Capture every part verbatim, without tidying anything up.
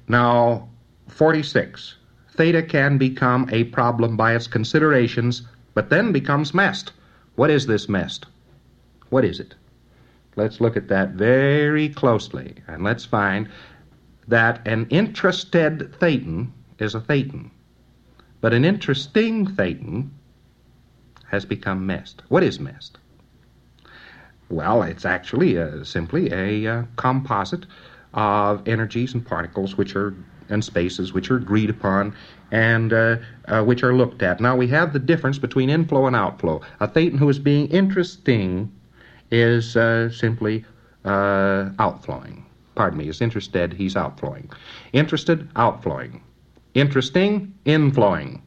Now, forty-six. Theta can become a problem by its considerations, but then becomes mest. What is this mest? What is it? Let's look at that very closely, and let's find that an interested thetan is a thetan, but an interesting thetan has become mest. What is mest? Well, it's actually uh, simply a uh, composite of energies and particles which are and spaces which are agreed upon and uh, uh, which are looked at. Now, we have the difference between inflow and outflow. A thetan who is being interesting is uh, simply uh, outflowing. Pardon me, is interested, he's outflowing. Interested, outflowing. Interesting, inflowing.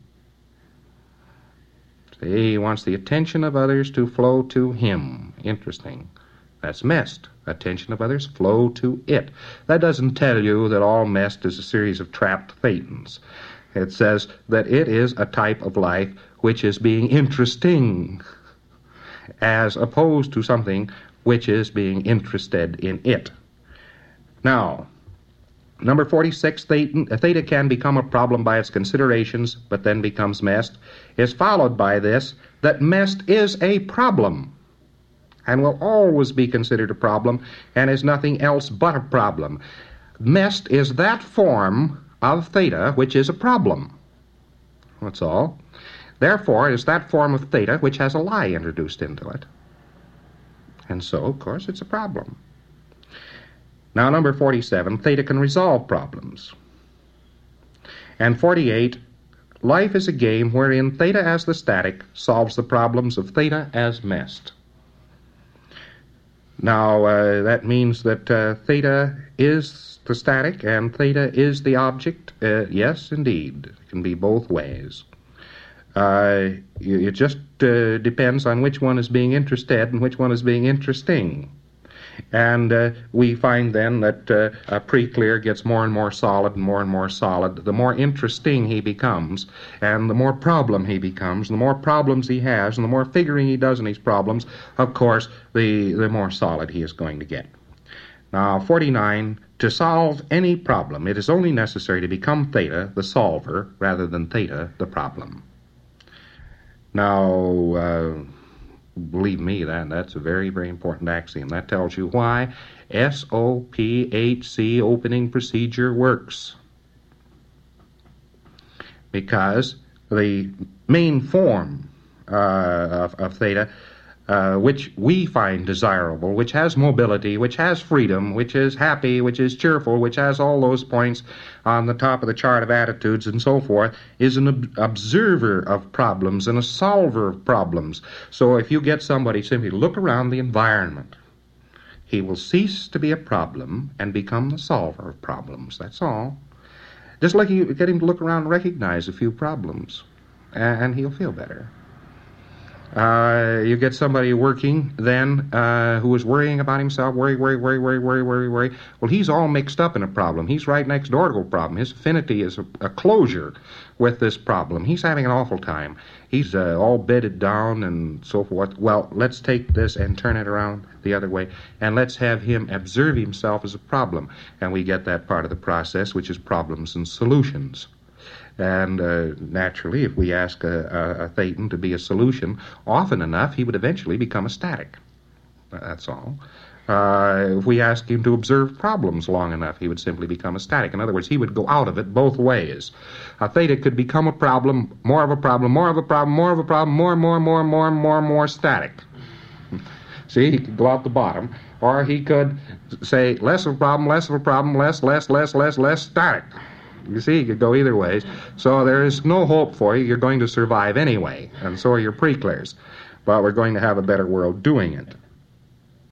See, he wants the attention of others to flow to him. Interesting. That's mest. Attention of others flow to it. That doesn't tell you that all mest is a series of trapped thetans. It says that it is a type of life which is being interesting, as opposed to something which is being interested in it. Now, number forty-six, theta, theta can become a problem by its considerations, but then becomes mest, is followed by this, that mest is a problem, and will always be considered a problem, and is nothing else but a problem. Mest is that form of theta which is a problem. That's all. Therefore, it is that form of theta which has a lie introduced into it. And so, of course, it's a problem. Now, number forty-seven, theta can resolve problems. And forty-eight, life is a game wherein theta as the static solves the problems of theta as mest. Now, uh, that means that uh, theta is the static and theta is the object. Uh, yes, indeed. It can be both ways. Uh, it just uh, depends on which one is being interested and which one is being interesting. And uh, we find then that uh, a pre-clear gets more and more solid and more and more solid. The more interesting he becomes, and the more problem he becomes, and the more problems he has, and the more figuring he does in these problems, of course, the, the more solid he is going to get. Now, forty-nine, to solve any problem, it is only necessary to become theta, the solver, rather than theta, the problem. Now, uh, believe me, that that's a very, very important axiom. That tells you why S O P H C opening procedure works. Because the main form uh, of, of theta, uh, which we find desirable, which has mobility, which has freedom, which is happy, which is cheerful, which has all those points on the top of the chart of attitudes and so forth, is an ob- observer of problems and a solver of problems. So if you get somebody simply to look around the environment, he will cease to be a problem and become the solver of problems. That's all. Just like you get him to look around and recognize a few problems, and he'll feel better. Uh, you get somebody working then uh, who is worrying about himself, worry, worry, worry, worry, worry, worry, worry. Well, he's all mixed up in a problem. He's right next door to a problem. His affinity is a, a closure with this problem. He's having an awful time. He's uh, all bedded down and so forth. Well, let's take this and turn it around the other way, and let's have him observe himself as a problem. And we get that part of the process, which is problems and solutions. And uh, naturally, if we ask a, a, a thetan to be a solution often enough, he would eventually become a static. That's all. Uh, if we ask him to observe problems long enough, he would simply become a static. In other words, he would go out of it both ways. A theta could become a problem, more of a problem, more of a problem, more of a problem, more, more, more, more, more, more static. See, he could go out the bottom. Or he could say less of a problem, less of a problem, less, less, less, less, less static. You see, you could go either ways. So there is no hope for you. You're going to survive anyway, and so are your pre-clears. But we're going to have a better world doing it.